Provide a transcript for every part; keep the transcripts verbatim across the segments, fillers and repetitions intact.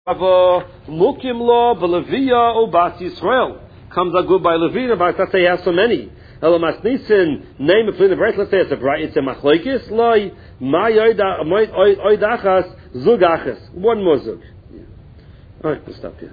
Mukim Lo B'Levia O Bas Yisrael comes out good by Levina, but let's say he has so many. Elamas Nissen name it in the break. Let's say it's a bright. It's a machlokes. Loi Ma Yoida Oidachas Zugachas. One muzug. All right, we'll stop here.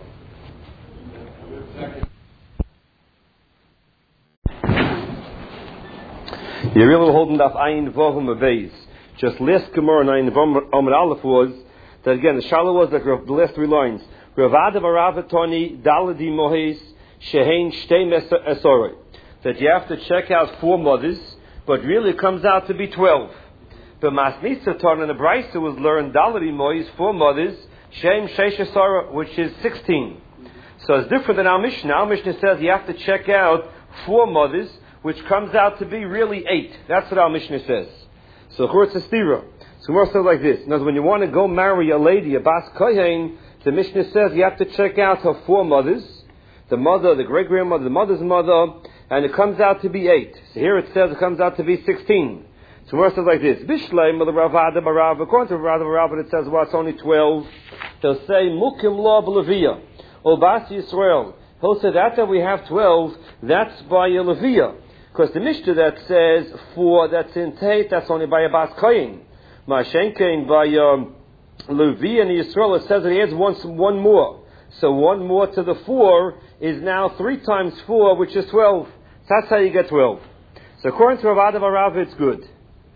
You're really holding up Ayin Vahum Abeis. Just last Gemara and Ayin Vahum Aleph was that again the Shala was like the last three lines. Ravada Baravatoni Daladi Mohis Shehain Shtei Esoroi. That you have to check out four mothers, but really it comes out to be twelve. The Masnitza Torah in the Brisa was learned Daladi Mohis four mothers Shehain Sheish Esoroi, which is sixteen. So it's different than our Mishnah. Our Mishnah says you have to check out four mothers, which comes out to be really eight. That's what our Mishnah says. So it's a stira. So more so like this. Now, when you want to go marry a lady, a bas kohen, the Mishnah says you have to check out her four mothers, the mother, the great grandmother, the mother's mother, and it comes out to be eight. So here it says it comes out to be sixteen. So more so like this. Bishleim of the Ravada Barav. According to Ravada Barav, it says well, it's only twelve. They'll say Mukim Lo B'Levia O Bas Yisrael. He'll say that that we have twelve. That's by a Levia. Because the Mishnah that says four, that's in Tate, that's only by a Bas Koyin. Ma'ashenkein by um, Levi and Yisrael, it says that he adds one, one more. So one more to the four is now three times four, which is twelve. That's how you get twelve. So according to Rav Adav Arav, it's good.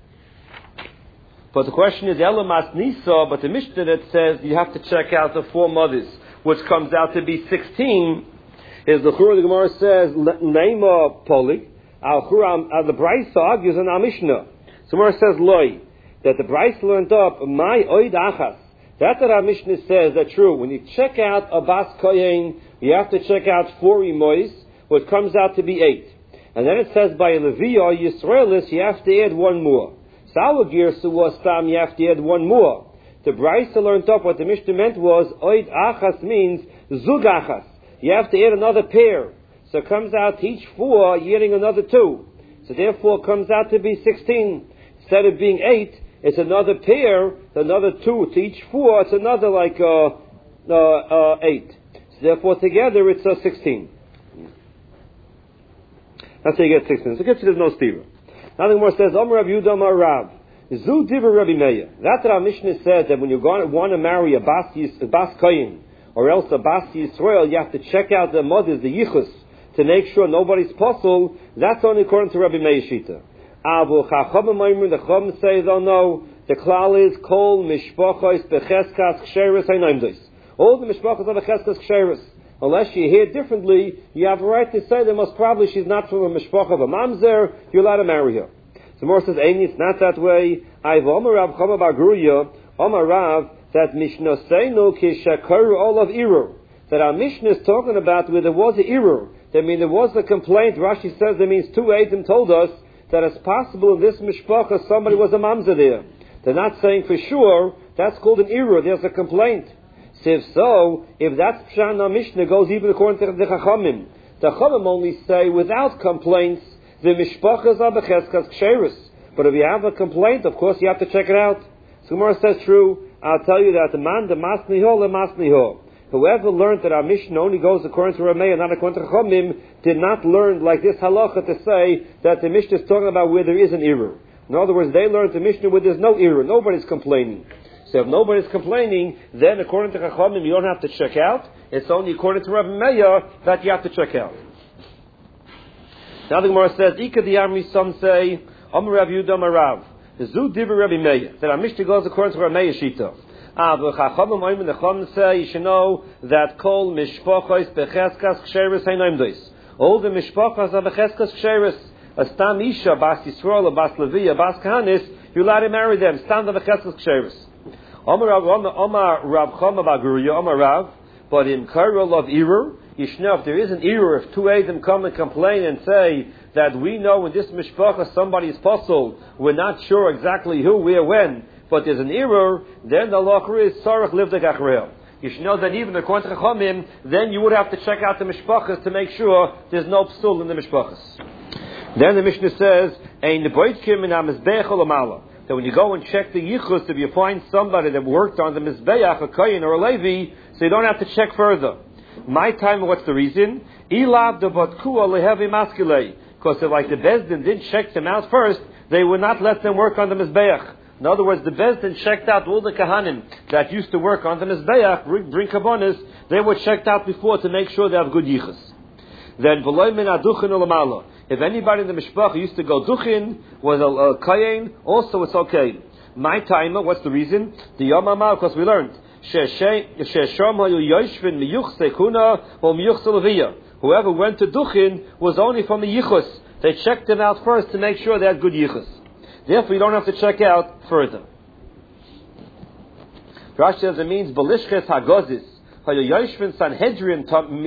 But the question is, Elamas Nisa, but the Mishnah that says you have to check out the four mothers, which comes out to be sixteen, is the Chur, the Gemara says, Neima Polig. Al Churam, uh, the Brisa argues in our Mishnah. So where it says Loi, that the Brisa learned up my oid achas. That's what our Mishnah says. That's true. When you check out a bas kohen, you have to check out four imois, which comes out to be eight. And then it says by Levi or Yisraelis, you have to add one more. Salagir was tam, you have to add one more. The Brisa learned up what the Mishnah meant was oid achas means zug achas. You have to add another pair. So it comes out to each four, you're getting another two. So therefore it comes out to be sixteen. Instead of being eight, it's another pair, another two to each four, it's another like uh, uh, uh, eight. So therefore together it's uh, sixteen. That's how you get sixteen. So it gets you there's no stira. Nothing more says, Om Rav Yudah Amar Rav. Zu Diva Rabbi Meir. That's what our Mishnah said, that when you want to marry a Bas, a Bas Koyin, or else a Bas Yisrael, you have to check out the mothers, the Yichus, to make sure nobody's possible. That's only according to Rabbi Meir Shita. Avu Chachamim, the Chacham say, oh no, the klal is Kol Mishpachos Becheskas Ksheris Hainaimdos. All the Mishpachos are Becheskas Ksheris. Unless you hear differently, you have a right to say that most probably she's not from a Mishpach of a Mamzer, you're allowed to marry her. So more says, Eini, it's not that way. I've Omer Rav Chama Bagruya, Omer Rav, that Mishnah Seinu Kishakuru all of Irur. That our Mishnah is talking about where there was an Irur. That means there was a complaint. Rashi says that means two Eidim told us that it's possible in this mishpacha somebody was a mamzer there. They're not saying for sure. That's called an irur. There's a complaint. So if so, if that's Pshana Mishnah goes even according to the Chachamim. The Chachamim only say without complaints the mishpachas are becheskas ksheris. But if you have a complaint, of course you have to check it out. So Gemara says true. I'll tell you that the man the masniho le masniho. Whoever learned that our Mishnah only goes according to Rameh and not according to Chachamim did not learn like this halacha to say that the Mishnah is talking about where there is an error. In other words, they learned the Mishnah where there's no error. Nobody's complaining. So if nobody's complaining, then according to Chachamim you don't have to check out. It's only according to Rabbi Meir that you have to check out. Now the Gemara says, Ika the Amri, some say, Amr Rav Yudah Amar Rav. Zu Divrei Rabbi Meir. That our Mishnah goes according to Rabbi Meir Shita. Ah, but Chachamim Oim and the Chachamim say you should know that Kol Mishpachos Becheskas Ksheris Hainaimdos. All the Mishpachos are Becheskas Ksheris. A Stam Isha, Bas Yisrael, a Bas Levi, a Bas Kahanis, you're allowed to marry them. Stam the Becheskas Ksheris. Omar Rav Chama Baguria, Omar Rav, but in Karol of Irur, you should know if there is an Irur, if two Eidim come and complain and say that we know in this Mishpachos somebody is puzzled, we're not sure exactly who, where, when, but there's an error, then the law is Sarach Livdek Achreel. You should know that even according to Chachamim, then you would have to check out the Mishpachas to make sure there's no psul in the Mishpachas. Then the Mishnah says, Ein Boitkim in HaMizbech Olamala. that when you go and check the yichus, if you find somebody that worked on the Mizbeach, a Kohen or a Levi, so you don't have to check further. My time, what's the reason? Ilav de Batkua lehevi maskilei. Because if like the Bezdin didn't check them out first, they would not let them work on the Mizbeach. In other words, the Bezdin checked out all the Kahanim that used to work on the Mizbeach, bring Kabbonis, they were checked out before to make sure they have good yichus. Then, v'loy min aduchin ulamala. If anybody in the Mishpach used to go duchin, was a, a kayin, also it's okay. My timer, what's the reason? The Yom HaMal, because we learned, whoever went to duchin was only from the yichus. They checked them out first to make sure they had good yichus. Therefore, you don't have to check out further. Rashi says it means balishches hagozis. Sanhedrin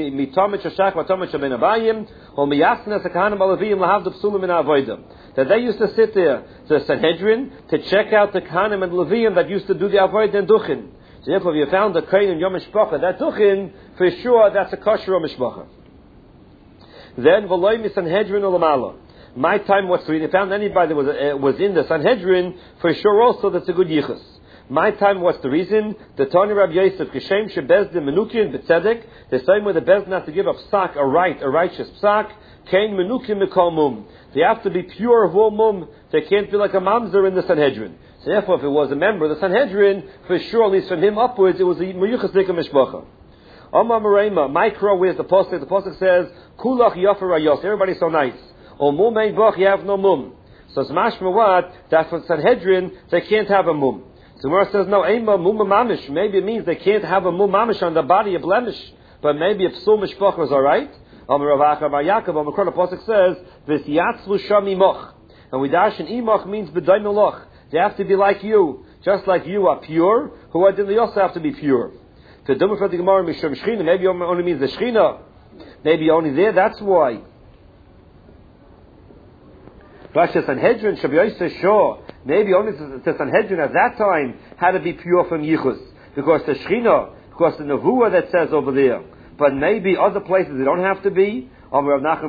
that they used to sit there, the Sanhedrin, to check out the Kahanim and Levim that used to do the Avoid and Duchin. So therefore, if you found a Kohen in Yom Mishpacha, that Duchin, for sure that's a kosher Mishpacha. Then, V'loi mi Sanhedrin ulamala. My time was three. They found anybody that was, uh, was in the Sanhedrin, for sure also that's a good yichus. My time, what's the reason? The Tani Rabbi Yosef, Kishem Shebezdin Menukin B'tzedek, the same way the Bezdin has to give a psak, a right, a righteous psak, Kain Menukin Mikol Mum. They have to be pure of all mum. They can't be like a mamzer in the Sanhedrin. So therefore, if it was a member of the Sanhedrin, for sure, at least from him upwards, it was a Muyuchas Dika Mishpacha. Amma Marema, Micro, where's the Pasuk? The Pasuk says, Kulach Yafer Rayos. Everybody's so nice. O Mum Ein Bach, you have no mum. So it's mashma what? That for Sanhedrin, they can't have a mum. So Gemara says, no, Eima Muma Mamish. Maybe it means they can't have a Mum Mamish on the body, a blemish. But maybe a Psul Mishpach was alright. Amar Rav Acha Bar Yaakov, Amar Kol, the Pasuk says, V'siyatzlu sham imoch. And we dash in imoch means b'day meloch. They have to be like you. Just like you are pure, who are they also have to be pure. To Dumma for the Gemara, Misham Shechina, maybe only means the Shechina. Maybe only there, that's why. Rashi Sanhedrin, Shabbi Yosef, sure. Maybe only the Sanhedrin at that time had to be pure from Yichus. Because the Shechina, because the Nevuah that says over there. But maybe other places they don't have to be. So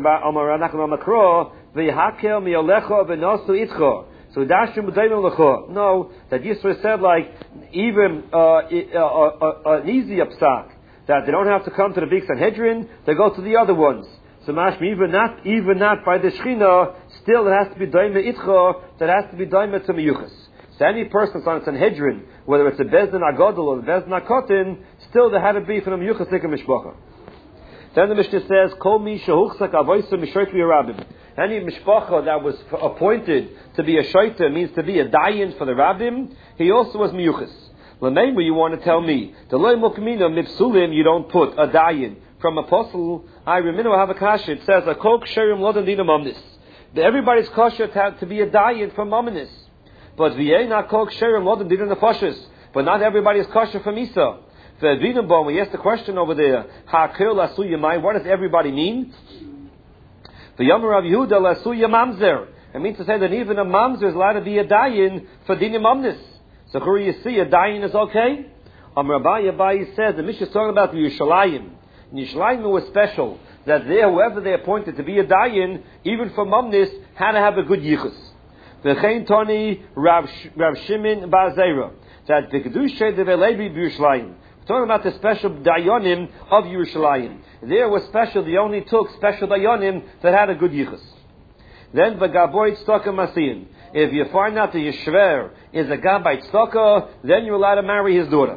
no, that Yisro said like, even uh, uh, uh, an easy psak, that they don't have to come to the big Sanhedrin, they go to the other ones. So mashma, even not, even not by the Shechina, still it has to be daima itcha, that has to be daima to miyuchas. So any person that's on a Sanhedrin, whether it's a Bezdin Agadol or a Bezdin Akotin, still there had to be from a miyuchas like a mishpacha. Then the Mishnah says, Kol mi shehuchzak avoysa mishayt v'yarabim. Any mishpacha that was appointed to be a shaita, means to be a dayan for the rabbim, he also was miyuchas. L'meimu, you want to tell me, the loy mukmina mipsulim, you don't put a dayan from apostle. I remember have a kasha. It says a kol ksherim lodan dina mamnis. Everybody's kosher to, to be a dayan from mamnis, but v'yena kol ksherim lodan dina nefashis. But not everybody is kosher from Isa. The Vinambon, we asked the question over there. Ha'kel lasu yamai. What does everybody mean? The Yom Rav Yehuda lasu yamamzer. It means to say that even a mamzer is allowed to be a dayan for dina mamnis. So here you see a dayan is okay. Am Rabbi Abayi says the Mishnah is talking about the Yerushalayim. In Yerushalayim it was special that there, whoever they appointed to be a dayan, even for mamnis, had to have a good yichus. V'chein toni Rav Shimon bar Zera, that the kedusha de velebi b'Yerushalayim. We're talking about the special dayanim of Yerushalayim. There was special. They only took special dayanim that had a good yichus. Then v'gaboy tzedakah masiyin. If you find out the yeshver is a gabbai tzedakah, then you're allowed to marry his daughter.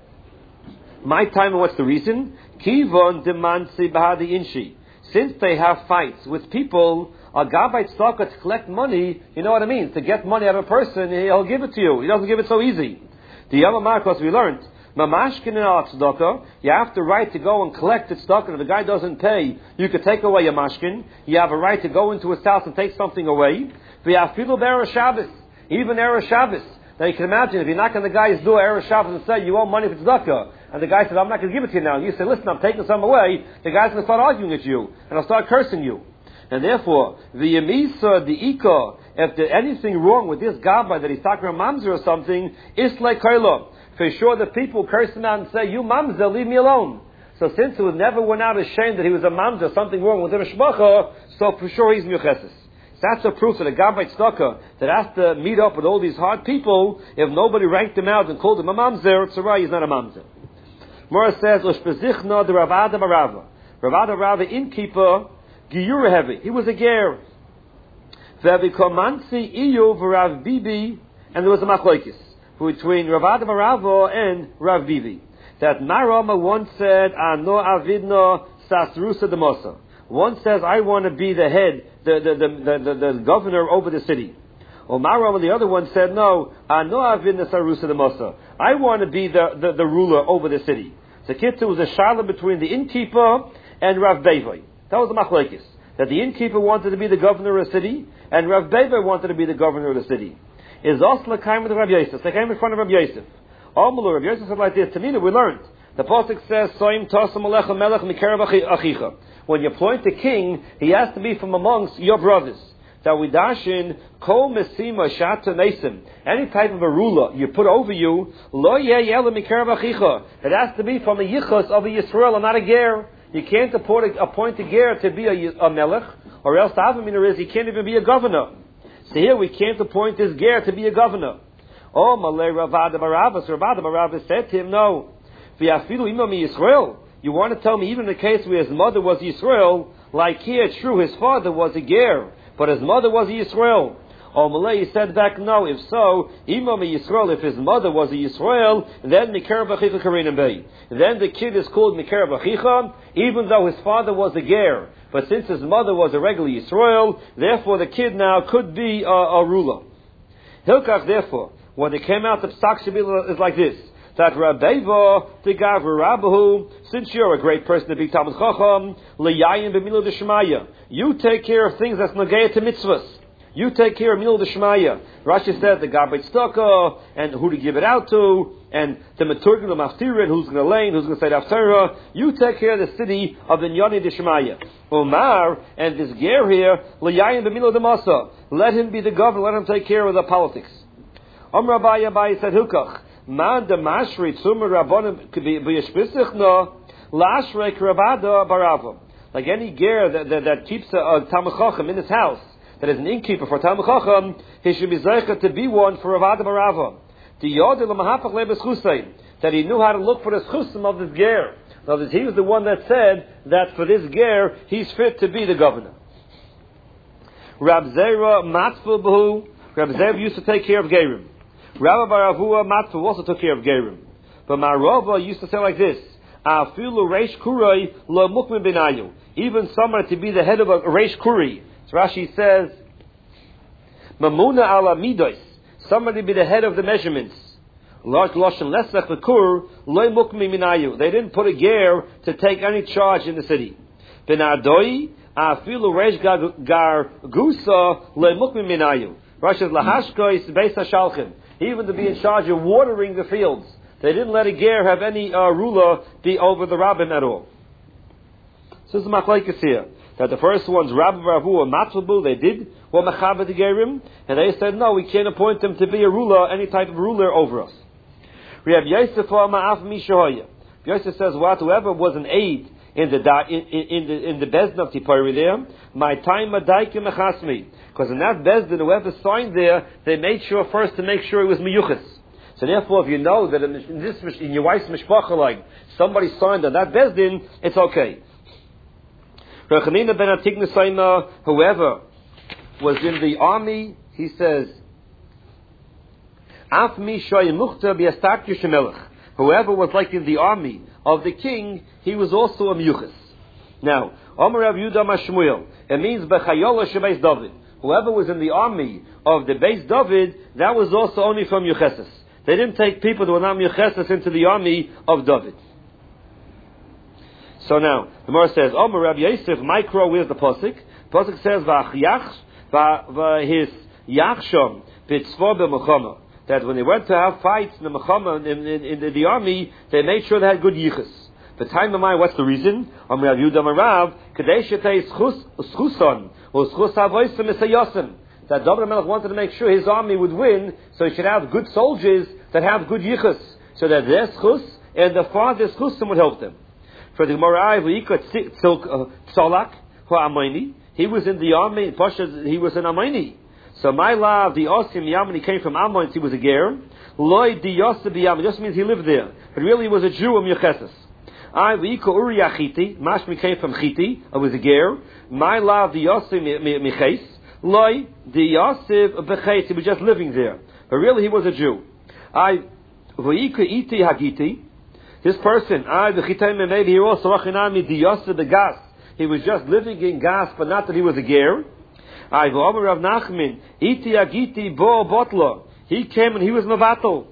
My time, what's the reason? Kivon demansi bahadi inshi. Since they have fights with people, a gabbai tzedakah to collect money, you know what it means? To get money out of a person, he'll give it to you. He doesn't give it so easy. The Yom HaMarkos we learned, mamashkin in al tzedakah, you have the right to go and collect the tzedakah. If the guy doesn't pay, you could take away your mashkin. You have a right to go into his house and take something away. V'yafilu be'erev Shabbos, even erev Shabbos. Now you can imagine if you knock on the guy's door erev Shabbos and say you owe money for tzedakah, and the guy says I'm not going to give it to you now, and you say listen, I'm taking some away, the guy's going to start arguing with you and I'll start cursing you. And therefore, the yemisa, the ika, if there's anything wrong with this gabbai that he's talking about mamzer or something, it's like kaila. For sure, the people curse him out and say, "You mamzer, leave me alone." So since it never went out ashamed that he was a mamzer, something wrong with the mishpacha, so for sure he's miyucheses. That's a proof that a Gabbai Tzedakah that has to meet up with all these hard people, if nobody ranked him out and called him a mamzer, tzara, he's not a mamzer. Mora says, Ushpezichna the Ravada Barava. Ravada Barava, innkeeper, Giyura heavy. He was a ger. V'avikomansi iyu v'Rav Bibi, and there was a machlokes between Ravada Barava and Rav Bibi. That Marama once said, Ano avidno sasrusa demosa. One says, I want to be the head, the the the, the, the, the governor over the city. Or Marama, the other one said, no, Ano avidno sarusa demosa. I want to be the, the, the ruler over the city. So Kitzu was a shala between the innkeeper and Rav Bevai. That was the machlokes. That the innkeeper wanted to be the governor of the city, and Rav Bevai wanted to be the governor of the city. Is also came with Rav Yosef. They came in front of Rav Yosef. Amulu, Rav Yosef said like this, Tamina, we learned. The Pasuk says, Soim Tosam Alecha Melech Mikerav Achicha. When you appoint a king, he has to be from amongst your brothers. That we dash in, Kol Mesima Shata Nesim. Any type of a ruler you put over you, Lo Yeh Yela Mikerav Achicha. It has to be from a Yichus of a Yisrael and not a Ger. You can't appoint a, appoint a Ger to be a, a Melech, or else the Avamina is he can't even be a governor. So here we can't appoint this Ger to be a governor. Oh, Malay Ravada Barabas, Ravada Barabas said to him, no. V'yafilu imami Yisrael. You want to tell me even in the case where his mother was Yisrael, like here, true, his father was a Ger, but his mother was a Yisrael. Oh, Malay said back, no, if so, imami Yisrael, if his mother was a Yisrael, then Mikerav Achicha Karinam Bey. Then the kid is called Mikerav Achicha, even though his father was a Ger. But since his mother was a regular Yisrael, therefore the kid now could be a, a ruler. Hilkach, therefore, when they came out, the psak shabila is like this. That Rabbeva, the Gav Rabbahu, since you're a great person to be Talmud Chacham, L'yayin b'milu d'shmaya. You take care of things that's nagaya to mitzvahs. You take care of milu d'shmaya. Rashi said the Gabbai Tzedakah, and who to give it out to, and the Maturgan, the Maftirin, who's going to lane, who's going to say the Haftarah. You take care of the city of the Nyani d'shmaya. Omar, and this Ger here, L'yayin b'milu d'masa. Let him be the governor, let him take care of the politics. Amr Abaye Abaye said, Hilkach, Man de Mashri Tzumar Rabbanim B'yeshpisichna Lashrei Kravada Barava. Like any ger that, that, that keeps a, a Talmud Chacham in his house, that is an innkeeper for Talmud Chacham, he should be zeicha to be one for Ravada Barava. The Yodel Mahapach Lebes Chusein, that he knew how to look for the chusim of this ger. In other words, he was the one that said that for this ger, he's fit to be the governor. Rab Zera Matzvah B'hu, Rab Zera used to take care of gerim. Rabbi Baravua Matfu also took care of Gerim. But Marava used to say like this, Afilu Reish Kuroi Lo Mukmin Benayu. Even somebody to be the head of a Reish Kuri. So Rashi says, Mamuna ala Midos. Somebody be the head of the measurements. Large Loshan Lesach Lekur Lo Mukmin Benayu. They didn't put a ger to take any charge in the city. Benardoi Afilu Reish Gar Gusa Lo Mukmin Benayu. Rashi says, Lahashko is Beis HaShalchim. Even to be in charge of watering the fields. They didn't let a ger have any uh, ruler be over the rabbin at all. So this is machlokes here. That the first ones, Rabbi Ravu and Matzabu, they did, were mechaber the gerim, and they said, no, we can't appoint them to be a ruler, any type of ruler over us. Rabbi Yosef ma'af mishahoya. Yosef says, what, whoever was an aide in the in, in the in the bezdin of Tipari there, my time madaike mechasmi. Because in that bezdin, whoever signed there, they made sure first to make sure it was miyuchas. So therefore, if you know that in, in this in your wife's mishpacha, like somebody signed on that bezdin, it's okay. Rechanina ben Atigna Saima, whoever was in the army, he says, Af mi shoyimuchta biastak yishemelech. Whoever was like in the army of the king, he was also a miyuchas. Now, Omer Rav Yudah Mashmuel, it means bechayola shebeis David. Whoever was in the army of the Beis David, that was also only from Yucheses. They didn't take people that were not Yucheses into the army of David. So now, the Gemara says, Omer Rav Yosef, Mikro, where's the Pasuk? Pasuk says, V'achiyach, v'his yachshom, b'tzvor b'mechama. That when they went to have fights in the mechama, in, in, in the, the army, they made sure they had good yichus. The time of mine, what's the reason? Omer Rav Yudah Marav, Kadesh yetei schuson, or schus havoisim esayosim. That David HaMelech wanted to make sure his army would win, so he should have good soldiers that have good yichus, so that their schus and the father's chusim would help them. For the Gemara, v'ikot tzolak, hu amayni, he was in the army, Pasha, he was an Amoni. So my love, the Osim Yaman, he came from Ammon, he was a ger. Loi di Yosef Yaman, just means he lived there. But really he was a Jew of Yecheses. I, V'iko Uri Achiti, Mashmi came from Chiti, I was a ger. My love, the Yosef Miches. Loi di Yosef Beches, he was just living there. But really he was a Jew. I, V'iko Iti Hagiti, this person, I, V'chitayim maybe he also, Rachinami di Yosef Begas. He was just living in Gas, but not that he was a ger. I Rav Nachman, Iti Agiti Bo Botla. He came and he was Mavato.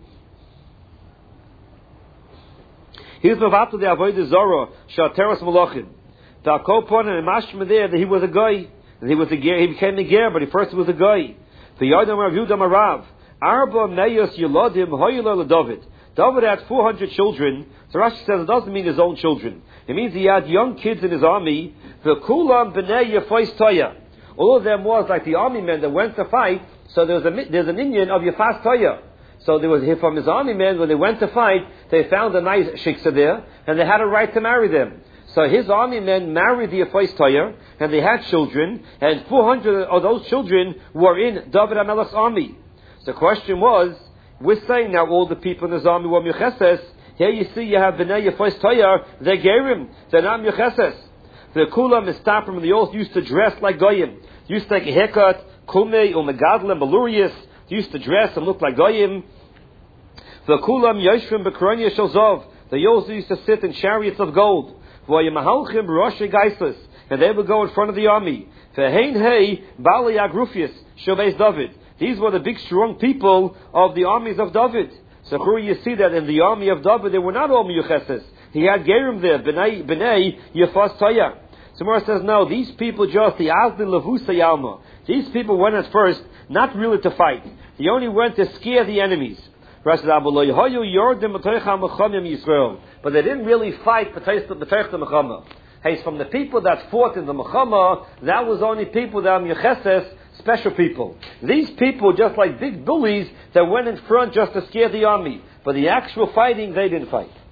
He was Mavato the Avodah Zorah, Shateros Malachim. The Akopon and Mashma there that he was a guy. And he was a ger, he became a ger, but he first was a guy. The Yodam Rav Yudam Arav. Arba Meyos Yolodim Hoyla David. David had four hundred children. So Rashi says it doesn't mean his own children. It means he had young kids in his army. The Kulam B'nei Yefais Toya. All of them was like the army men that went to fight. So there was a, there's an Indian of Yefas Toya. So there was from his army men when they went to fight, they found a nice shiksa there, and they had a right to marry them. So his army men married the Yefas Toya, and they had children, and four hundred of those children were in David HaMelech's army. So the question was, we're saying now all the people in his army were Mecheses. Here you see you have B'nai Yefas Toya, they're Gerim, they're not Mecheses. The Kulam is stopping them, they all used to dress like Goyim. They used to take a haircut, Kumei, or Megadlim, Balurius. They used to dress and look like Goyim. The Kulam Yoshvim Bekronia Shalzov. They also used to sit in chariots of gold. V'yamahalchim Rosh Geisus. And they would go in front of the army. V'hein hei Bali Agrufius Shobeis David. These were the big strong people of the armies of David. So here you see that in the army of David, they were not all Miyucheses. He had Gerim there, B'nai, B'nai Yefas Toya. So Mora says, no, these people just, the Azdin Levusa Yalma. These people went at first, not really to fight. They only went to scare the enemies. But they didn't really fight B'teich the Mechama. Hey, from the people that fought in the Mechama, that was only people that are Yecheses, special people. These people, just like big bullies, that went in front just to scare the army. But the actual fighting, they didn't fight.